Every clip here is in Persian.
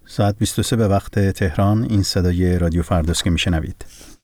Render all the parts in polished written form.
ساعت 23 به وقت تهران. این صدای رادیو فرداست که میشنوید.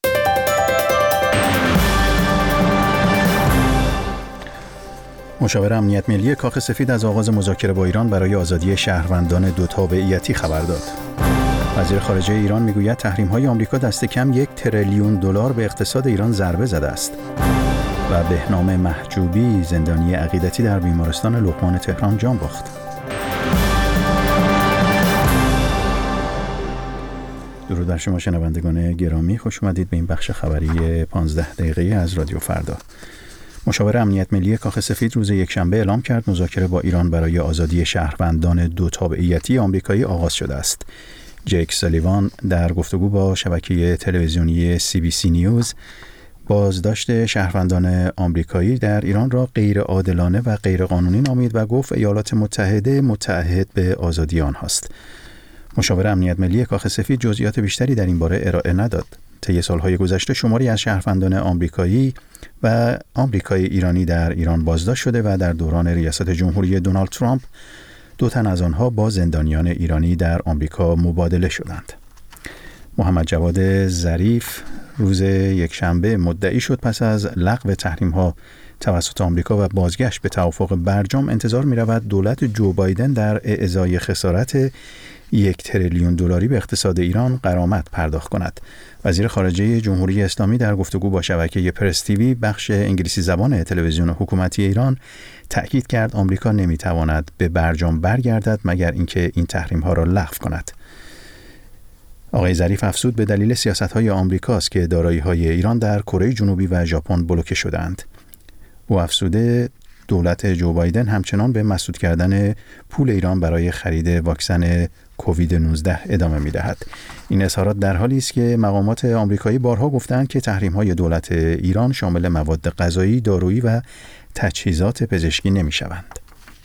مشاور امنیت ملی کاخ سفید از آغاز مذاکره با ایران برای آزادی شهروندان دو تابعیتی خبر داد. وزیر خارجه ایران میگوید تحریم‌های آمریکا دست کم 1 تریلیون دلار به اقتصاد ایران ضربه زده است. و بهنام محجوبی زندانی عقیدتی در بیمارستان لقمان تهران جان باخت. درود بر شما شنوندگان گرامی، خوش اومدید به این بخش خبری 15 دقیقه‌ای از رادیو فردا. مشاور امنیت ملی کاخ سفید روز یکشنبه اعلام کرد مذاکره با ایران برای آزادی شهروندان دو تابعیتی آمریکایی آغاز شده است. جیک سالیوان در گفتگو با شبکه تلویزیونی CBC نیوز بازداشت شهروندان آمریکایی در ایران را غیر عادلانه و غیر قانونی نامید و گفت ایالات متحده متعهد به آزادی آنهاست. مشاور امنیت ملی کاخ سفید جزئیات بیشتری در این باره ارائه نداد. طی سالهای گذشته شماری از شهروندان آمریکایی و آمریکایی ایرانی در ایران بازداشت شده و در دوران ریاست جمهوری دونالد ترامپ 2 تن از آنها با زندانیان ایرانی در آمریکا مبادله شدند. محمد جواد ظریف روز یکشنبه مدعی شد پس از لغو تحریم‌ها توسط آمریکا و بازگشت به توافق برجام انتظار می‌رود دولت جو بایدن در ازای خسارت 1 تریلیون دلاری به اقتصاد ایران غرامت پرداخت کند. وزیر خارجه جمهوری اسلامی در گفتگو با شبکه پرس تیوی بخش انگلیسی زبان تلویزیون حکومتی ایران تأکید کرد آمریکا نمی‌تواند به برجام برگردد مگر اینکه این تحریم‌ها را لغو کند. آقای ظریف افزود به دلیل سیاست‌های آمریکاست که دارایی‌های ایران در کره جنوبی و ژاپن بلوکه شدند. او افزوده دولت جو بایدن همچنان به مسدود کردن پول ایران برای خرید واکسن کووید 19 ادامه می‌دهد. این اظهارات در حالی است که مقامات آمریکایی بارها گفتند که تحریم‌های دولت ایران شامل مواد غذایی، دارویی و تجهیزات پزشکی نمی‌شوند.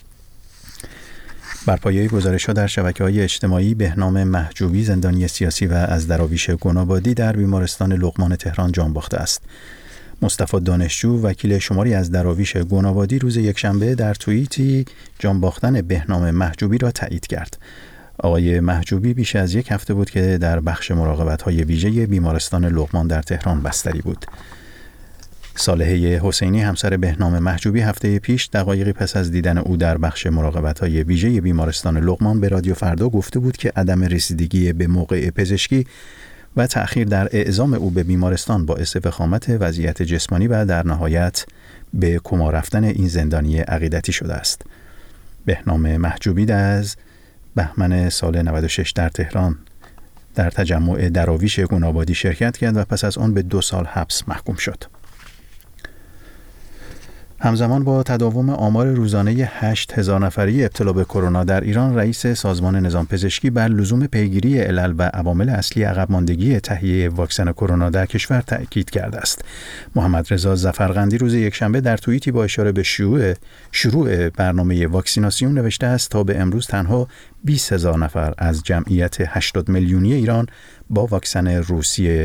بر پایه گزارش‌ها در شبکه‌های اجتماعی بهنام محجوبی زندانی سیاسی و از دراویش گنابادی در بیمارستان لقمان تهران جان باخته است. مصطفی دانشجو وکیل شماری از دراویش گنابادی روز یکشنبه در توییتی جان باختن بهنام محجوبی را تایید کرد. آقای محجوبی بیش از 1 هفته بود که در بخش مراقبت‌های ویژه بیمارستان لقمان در تهران بستری بود. صالحه حسینی همسر بهنام محجوبی هفته پیش دقایقی پس از دیدن او در بخش مراقبت‌های ویژه بیمارستان لقمان به رادیو فردا گفته بود که عدم رسیدگی به موقع پزشکی و تأخیر در اعزام او به بیمارستان باعث وخامت وضعیت جسمانی و در نهایت به کما رفتن این زندانی عقیدتی شده است. بهنام محجوبی از بهمن سال 96 در تهران در تجمع دراویش گنابادی شرکت کرد و پس از آن به 2 سال حبس محکوم شد. همزمان با تداوم آمار روزانه 8000 نفری ابتلا به کرونا در ایران، رئیس سازمان نظام پزشکی بر لزوم پیگیری علل و عوامل اصلی عقب ماندگی تهیه واکسن کرونا در کشور تأکید کرده است. محمد رضا ظفرقندی روز یکشنبه در توییتی با اشاره به شروع برنامه واکسیناسیون نوشته است تا به امروز تنها 20000 نفر از جمعیت 80 میلیونی ایران با واکسن روسیه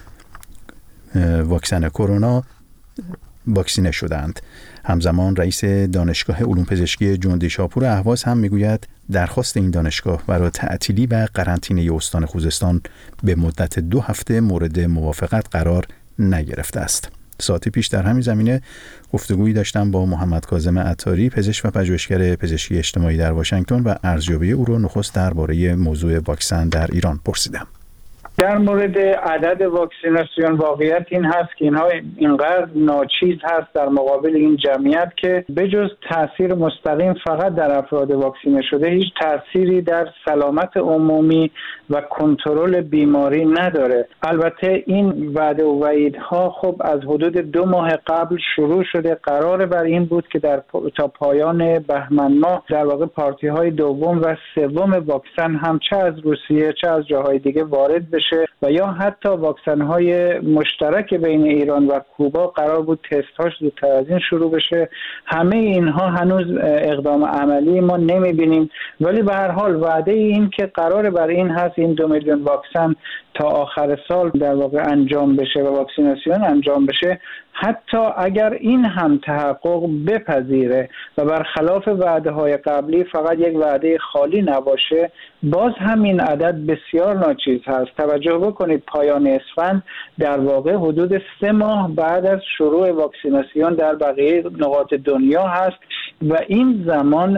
واکسن کرونا واکسینه شدند. همزمان رئیس دانشگاه علوم پزشکی جندی شاپور اهواز هم میگوید درخواست این دانشگاه برای تعطیلی و قرنطینه استان خوزستان به مدت 2 هفته مورد موافقت قرار نگرفته است. ساعتی پیش در همین زمینه گفتگویی داشتم با محمد کاظم عطاری، پزشک و پژوهشگر پزشکی اجتماعی در واشنگتن و ارزیابی او را نخست درباره موضوع واکسن در ایران پرسیدم. در مورد عدد واکسیناسیون واقعیت این هست که اینها اینقدر ناچیز هست در مقابل این جمعیت که بجز تاثیر مستقیم فقط در افراد واکسینه شده هیچ تأثیری در سلامت عمومی و کنترل بیماری نداره. البته این وعده و وعیدها خب از حدود 2 ماه قبل شروع شده. قرار بر این بود که تا پایان بهمن ماه در واقع پارتی های دوم و سوم واکسن هم چه از روسیه چه از جاهای دیگه وارد بشه و یا حتی واکسن های مشترک بین ایران و کوبا قرار بود تست هاش زودتر از این شروع بشه. همه اینها هنوز اقدام عملی ما نمیبینیم، ولی به هر حال وعده این که قرار بر این هست این 2 میلیون واکسن تا آخر سال در واقع انجام بشه و واکسیناسیون انجام بشه حتی اگر این هم تحقق بپذیره و برخلاف وعده‌های قبلی فقط یک وعده خالی نباشه، باز همین عدد بسیار ناچیز هست. توجه بکنید پایان اسفند در واقع حدود 3 ماه بعد از شروع واکسیناسیون در بقیه نقاط دنیا هست و این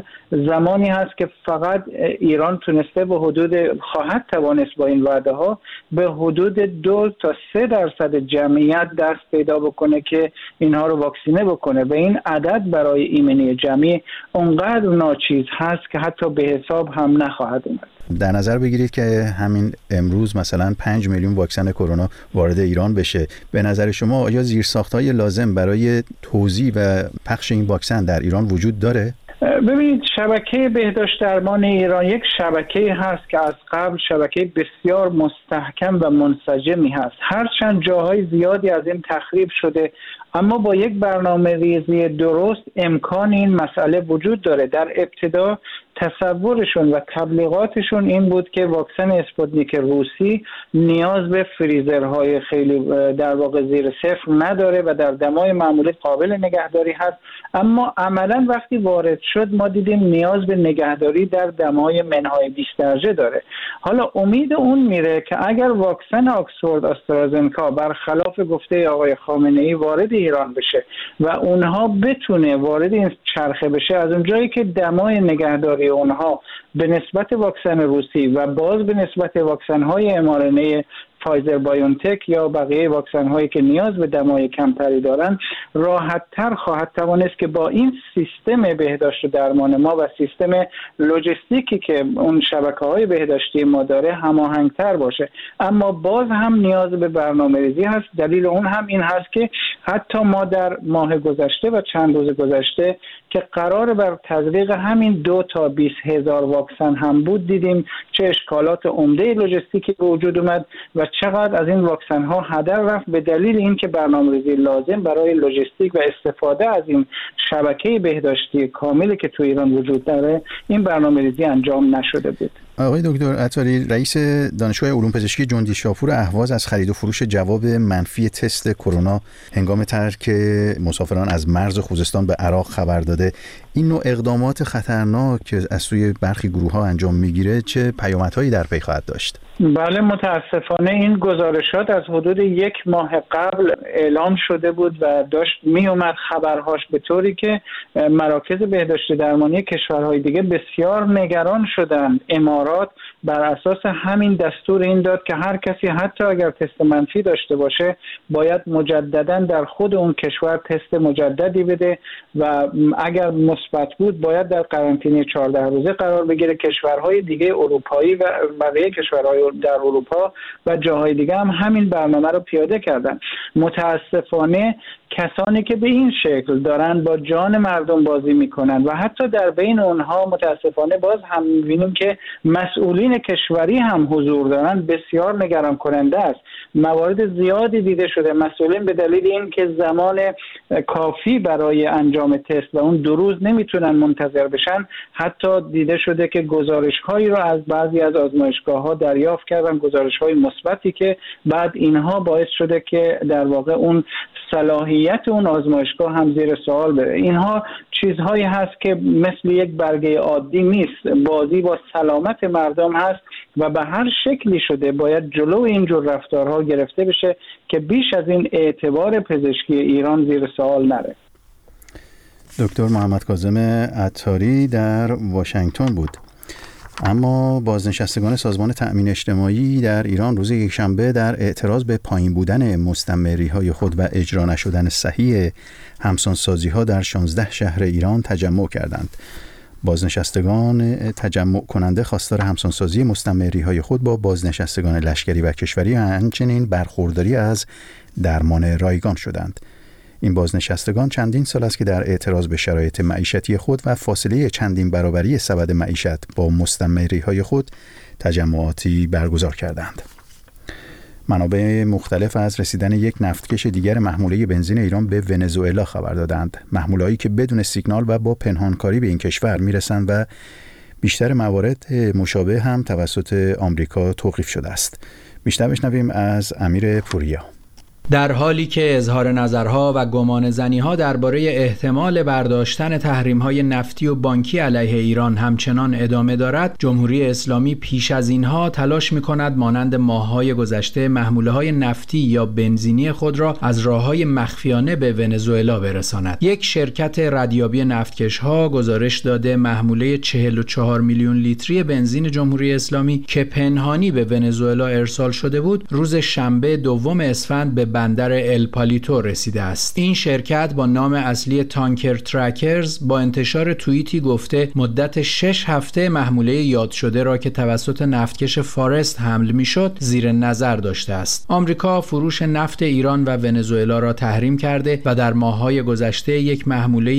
زمانی هست که فقط ایران تونسته به خواهد توانست با این وعده ها به حدود 2 تا 3% جمعیت دست پیدا بکنه که اینها رو واکسینه بکنه و این عدد برای ایمنی جمعی اونقدر ناچیز هست که حتی به حساب هم نخواهد اومد. در نظر بگیرید که همین امروز مثلا 5 میلیون واکسن کرونا وارد ایران بشه، به نظر شما آیا زیرساخت‌های لازم برای توزیع و پخش این واکسن در ایران وجود داره؟ ببینید شبکه بهداشت درمان ایران یک شبکه هست که از قبل شبکه بسیار مستحکم و منسجمی هست، هرچند جاهای زیادی از این تخریب شده، اما با یک برنامه ریزی درست امکان این مسئله وجود داره. در ابتدا تصورشون و تبلیغاتشون این بود که واکسن اسپوتنیک روسی نیاز به فریزرهای خیلی در واقع زیر صفر نداره و در دمای معمولی قابل نگهداری هست، اما عملا وقتی وارد شد ما دیدیم نیاز به نگهداری در دمای منهای 20 درجه داره. حالا امید اون میره که اگر واکسن آکسفورد آسترازنکا برخلاف گفته آقای خامنه‌ای وارد ایران بشه و اونها بتونه وارد این چرخه بشه، از اونجایی که دمای نگهداری اونها به نسبت واکسن روسی و باز به نسبت واکسن‌های mRNA فایزر بایونتک یا بقیه واکسن هایی که نیاز به دمای کمتری دارن راحت تر خواهد توانست که با این سیستم بهداشت و درمان ما و سیستم لوجستیکی که اون شبکه های بهداشتی ما داره هماهنگ تر باشه. اما باز هم نیاز به برنامه ریزی هست. دلیل اون هم این هست که حتی ما در ماه گذشته و چند روز گذشته که قرار بر تزریق همین 2 تا 20,000 واکسن هم بود، دیدیم چه اشکالات عمده لوجستیکی به وجود اومد و چقدر از این واکسن ها هدر رفت به دلیل اینکه برنامه‌ریزی لازم برای لوجستیک و استفاده از این شبکه بهداشتی کاملی که تو ایران وجود داره این برنامه‌ریزی انجام نشده بود. آقای دکتر عطاری، رئیس دانشگاه علوم پزشکی جندی شاپور اهواز از خرید و فروش جواب منفی تست کرونا هنگام ترک مسافران از مرز خوزستان به عراق خبر داده. این نوع اقدامات خطرناک که از سوی برخی گروه‌ها انجام میگیره چه پیامدهایی در پی خواهد داشت؟ بله، متاسفانه این گزارشات از حدود 1 ماه قبل اعلام شده بود و داشت می اومد خبرهاش، به طوری که مراکز بهداشت درمانی کشورهای دیگه بسیار نگران شدند. امارات بر اساس همین دستور این داد که هر کسی حتی اگر تست منفی داشته باشه باید مجددا در خود اون کشور تست مجددی بده و اگر مثبت بود باید در قرنطینه 14 روزه قرار بگیره. کشورهای دیگه اروپایی و بقیه کشورهای در اروپا و جاهای دیگه هم همین برنامه رو پیاده کردن. متاسفانه کسانی که به این شکل دارن با جان مردم بازی میکنن و حتی در بین اونها متاسفانه باز هم میبینیم که مسئولین کشوری هم حضور دارن، بسیار نگران کننده است. موارد زیادی دیده شده مسئولین به دلیل این که زمان کافی برای انجام تست و اون 2 روز نمیتونن منتظر بشن، حتی دیده شده که گزارش‌هایی رو از بعضی از آزمایشگاه‌ها دریافت کردن، گزارش‌های مثبتی که بعد اینها باعث شده که در واقع اون صلاحیت اون آزمایشگاه هم زیر سوال بره. اینها چیزهایی هست که مثل یک برگه عادی نیست، بازی با سلامت مردم هست و به هر شکلی شده باید جلو اینجور رفتارها گرفته بشه که بیش از این اعتبار پزشکی ایران زیر سوال نره. دکتر محمد کاظم عطاری در واشنگتن بود. اما بازنشستگان سازمان تأمین اجتماعی در ایران روز یکشنبه در اعتراض به پایین بودن مستمری‌های خود و اجرا نشدن صحیح همسانسازی‌ها در 16 شهر ایران تجمع کردند. بازنشستگان تجمع کننده خواستار همسانسازی مستمری‌های خود با بازنشستگان لشکری و کشوری و همچنین برخورداری از درمان رایگان شدند. این بازنشستگان چندین سال است که در اعتراض به شرایط معیشتی خود و فاصله چندین برابری سبد معیشت با مستمری‌های خود تجمعاتی برگزار کردند. منابع مختلف از رسیدن یک نفتکش دیگر محموله بنزین ایران به ونزوئلا خبر دادند. محموله‌ای که بدون سیگنال و با پنهانکاری به این کشور میرسند و بیشتر موارد مشابه هم توسط آمریکا توقیف شده است. بیشتر بشنویم از امیر پوریا. در حالی که اظهار نظرها و گمانه‌زنی‌ها درباره احتمال برداشتن تحریم‌های نفتی و بانکی علیه ایران همچنان ادامه دارد، جمهوری اسلامی پیش از اینها تلاش می‌کند مانند ماه‌های گذشته محموله‌های نفتی یا بنزینی خود را از راه‌های مخفیانه به ونزوئلا برساند. یک شرکت ردیابی نفتکش‌ها گزارش داده محموله 44 میلیون لیتری بنزین جمهوری اسلامی که پنهانی به ونزوئلا ارسال شده بود، روز شنبه 2 اسفند به بندر الپالیتو رسیده است. این شرکت با نام اصلی تانکر ترکرز با انتشار توییتی گفته مدت 6 هفته محموله یاد شده را که توسط نفتکش فارست حمل میشد زیر نظر داشته است. آمریکا فروش نفت ایران و ونزوئلا را تحریم کرده و در ماه‌های گذشته یک محموله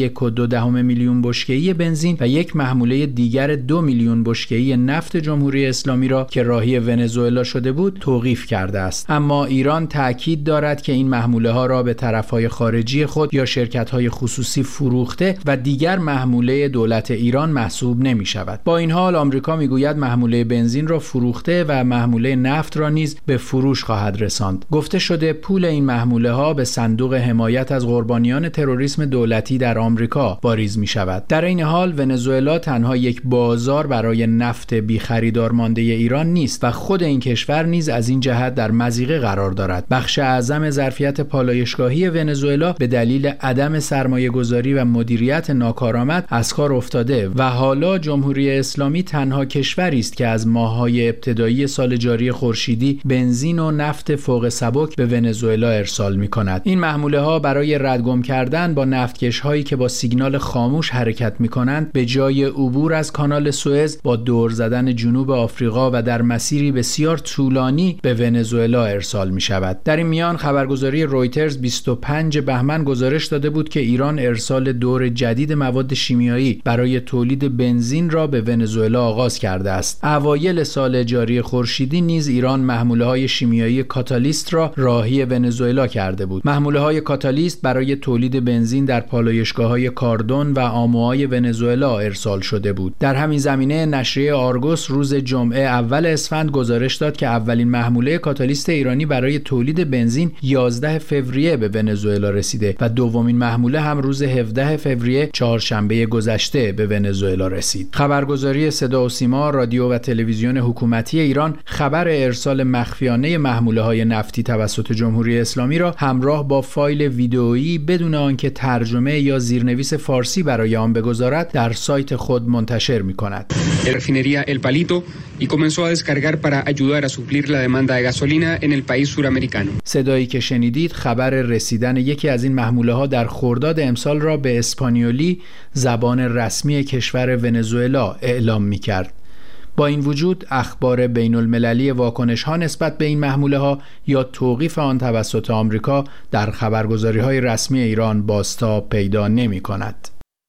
1.2 میلیون بشکه‌ای بنزین و یک محموله دیگر 2 میلیون بشکه‌ای نفت جمهوری اسلامی را که راهی ونزوئلا شده بود توقیف کرده است. اما ایران تأکید دارد که این محموله ها را به طرفهای خارجی خود یا شرکت های خصوصی فروخته و دیگر محموله دولت ایران محسوب نمی شود. با این حال آمریکا می گوید محموله بنزین را فروخته و محموله نفت را نیز به فروش خواهد رساند. گفته شده پول این محموله ها به صندوق حمایت از قربانیان تروریسم دولتی در آمریکا واریز می شود. در این حال ونزوئلا تنها یک بازار برای نفت بی خریدار مانده ایران نیست و خود این کشور نیز از این جهت در مضیقه قرار دارد. بخش اعظم ظرفیت پالایشگاهی ونزوئلا به دلیل عدم سرمایه‌گذاری و مدیریت ناکارآمد از کار افتاده و حالا جمهوری اسلامی تنها کشوری است که از ماه‌های ابتدایی سال جاری خورشیدی بنزین و نفت فوق سبک به ونزوئلا ارسال می‌کند. این محموله‌ها برای ردگم کردن با نفتکش‌هایی که با سیگنال خاموش حرکت می‌کنند به جای عبور از کانال سوئز با دور زدن جنوب آفریقا و در مسیری بسیار طولانی به ونزوئلا ارسال می‌شود. در این میان خبرگزاری رویترز 25 بهمن گزارش داده بود که ایران ارسال دور جدید مواد شیمیایی برای تولید بنزین را به ونزوئلا آغاز کرده است. اوایل سال جاری خورشیدی نیز ایران محموله‌های شیمیایی کاتالیست را راهی ونزوئلا کرده بود. محموله‌های کاتالیست برای تولید بنزین در پالایشگاه‌های کاردون و آموهای ونزوئلا ارسال شده بود. در همین زمینه نشریه آرگوس روز جمعه اول اسفند گزارش داد که اولین محموله کاتالیست ایرانی برای تولید بنزین 11 فوریه به ونزوئلا رسیده و دومین محموله هم روز 17 فوریه چهارشنبه گذشته به ونزوئلا رسید. خبرگزاری صدا و سیما، رادیو و تلویزیون حکومتی ایران خبر ارسال مخفیانه محموله‌های نفتی توسط جمهوری اسلامی را همراه با فایل ویدئویی بدون آنکه ترجمه یا زیرنویس فارسی برای آن بگذارد در سایت خود منتشر می‌کند. Refinería El Palito y comenzó a descargar para ayudar a suplir la demanda de gasolina en el país suramericano. صدایی که شنیدید خبر رسیدن یکی از این محموله‌ها در خرداد امسال را به اسپانیولی، زبان رسمی کشور ونزوئلا، اعلام می‌کرد. با این وجود اخبار بین المللی واکنش‌ها نسبت به این محموله‌ها یا توقیف آن توسط آمریکا در خبرگزاری‌های رسمی ایران بازتاب پیدا نمی‌کند.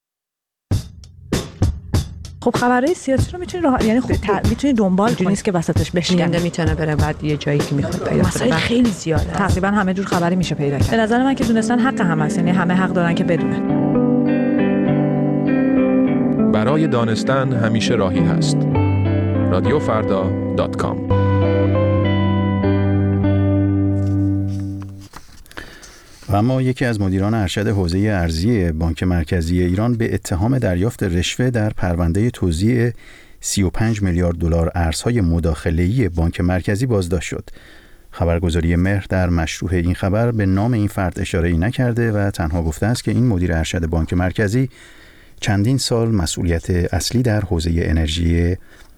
خب خبرهای سیاسی رو میتونی دنبال کنی، نیست که وسطش بشکنه، میتونه بره بعد یه جایی که میخواد پیدا کنه. مسائل خیلی زیاده، تقریبا همه جور خبری میشه پیدا کرد. به نظر من که دونستن حق همه است، یعنی همه حق دارن که بدونن. برای دانستن همیشه راهی هست. radiofarda.com. و اما یکی از مدیران ارشد حوزه ارزی بانک مرکزی ایران به اتهام دریافت رشوه در پرونده توزیع 35 میلیارد دلار ارزهای مداخله‌ای بانک مرکزی بازداشت شد. خبرگزاری مهر در مشروح این خبر به نام این فرد اشاره‌ای نکرده و تنها گفته است که این مدیر ارشد بانک مرکزی چندین سال مسئولیت اصلی در حوزه انرژی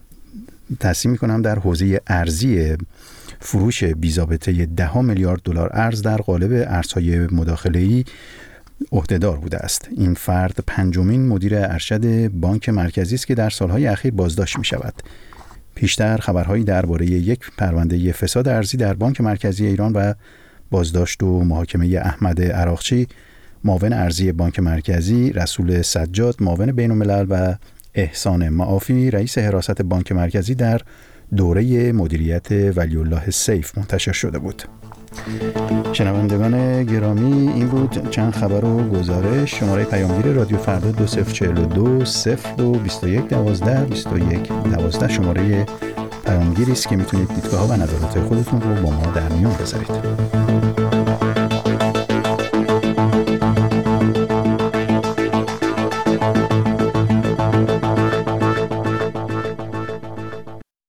در حوزه ارزی فروش بی‌ضابطه 10 میلیارد دلار ارز در قالب ارزهای مداخله‌ای عهده‌دار بوده است. این فرد پنجمین مدیر ارشد بانک مرکزی است که در سالهای اخیر بازداشت می‌شود. پیشتر خبرهایی درباره یک پرونده فساد ارزی در بانک مرکزی ایران و بازداشت و محاکمه احمد عراقچی معاون ارزی بانک مرکزی، رسول سجاد معاون بین‌الملل و احسان معافی رئیس حراست بانک مرکزی در دوره مدیریت ولی الله سیف منتشر شده بود. شنوندگان گرامی، این بود چند خبر و گزارش. شماره پیامگیر رادیو فردا 2042 02 21 12 21 12 شماره پیامگیری است که میتونید دیدگاه ها و نظرات خودتون رو با ما در میون بذارید.